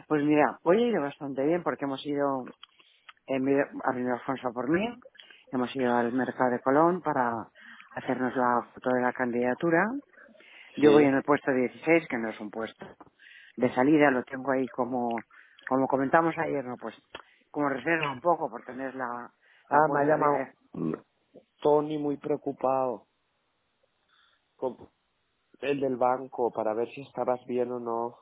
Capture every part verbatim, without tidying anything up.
Pues mira, hoy ha ido bastante bien porque hemos ido, eh, mi- ha venido Alfonso por mí, hemos ido al mercado de Colón para hacernos la foto de la candidatura. Yo voy Sí. en el puesto dieciséis, que no es un puesto de salida, lo tengo ahí como, como comentamos ayer, ¿no? Pues como reserva un poco por tener la, la Ah, me ha puerta llamado de... mm, Tony muy preocupado con el del banco para ver si estabas bien o no,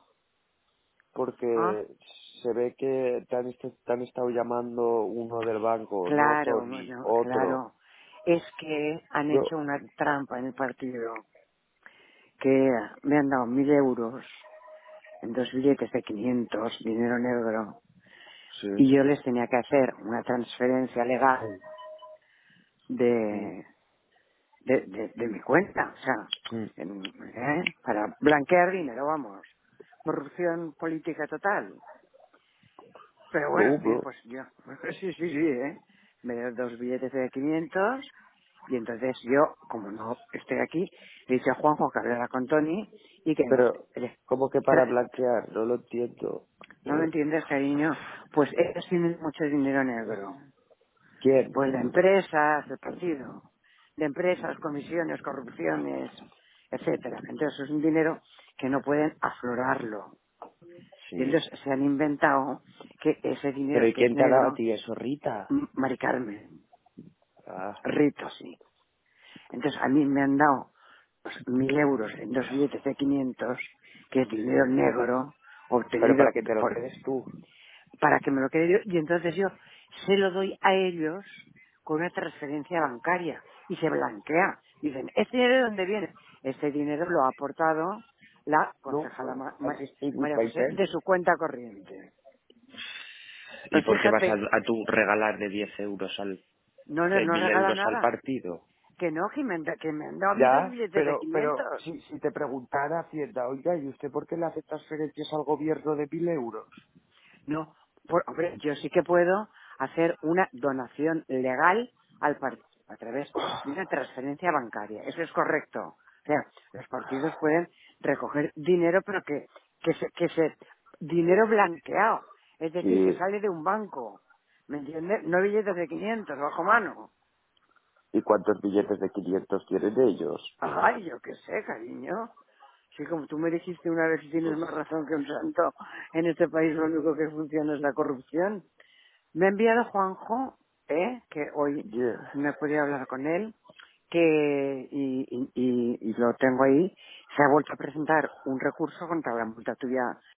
Ah, porque se ve que te han, est- te han estado llamando uno del banco, no claro, Tony, bueno, otro. claro. Es que han Yo, hecho una trampa en el partido, que me han dado mil euros en dos billetes de quinientos, dinero negro, sí. y yo les tenía que hacer una transferencia legal Mm, de, de, de, de mi cuenta, o sea, mm. en- ¿eh? Para blanquear dinero, vamos. Corrupción política total. Pero bueno, No, bien, bro. pues yo, sí, sí, sí, ¿eh? Me dio dos billetes de quinientos y entonces yo, como no estoy aquí, le dije a Juanjo que hablara con Tony y que nos... Pero, ¿cómo que para blanquear? No lo entiendo. No me Eh, entiendes, cariño. Pues ellos tienen mucho dinero negro. ¿Quién? Pues de empresas, del partido. De empresas, comisiones, corrupciones, etcétera. Entonces es un dinero que no pueden aflorarlo. Y Sí. entonces se han inventado que ese ¿Pero dinero y que es quién te ha dado a negro, ti eso, Rita? m- Mari Carmen, Ah. Rito, sí. Entonces a mí me han dado pues, mil euros en dos billetes de quinientos, que es dinero Sí. negro, Pero obtenido para que te lo por quedes tú. para que me lo quede yo, y entonces yo se lo doy a ellos con una transferencia bancaria y se blanquea. Dicen, ¿este dinero de dónde viene? Este dinero lo ha aportado la No, concejala Ma- I Ma- just speak with María José PayPal. de su cuenta corriente. ¿Y Pues por qué vas a, fíjate, a tú regalar de diez euros al, no, no, de no mil regala euros al nada. partido? Que no, que me, han da- que me han dado a mí dos Ya, billetes de pero, pero, quinientos. si, si te preguntara Hacienda, oiga, ¿y usted por qué le hace transferencias al gobierno de mil euros? No, por- hombre, yo sí que puedo hacer una donación legal al partido a través de una transferencia bancaria. Eso es correcto. O sea, los partidos pueden recoger dinero, pero que, que se, que se, dinero blanqueado. Es decir, que Sí. sale de un banco. ¿Me entiendes? No billetes de quinientos bajo mano. ¿Y cuántos billetes de quinientos tienen ellos? Ay, yo qué sé, cariño. Sí, como tú me dijiste una vez y tienes más razón que un santo, en este país lo único que funciona es la corrupción. Me ha enviado Juanjo, ¿eh? Que hoy Yeah. no he podido hablar con él, que, y, y, y- y lo tengo ahí, se ha vuelto a presentar un recurso contra la multa tuya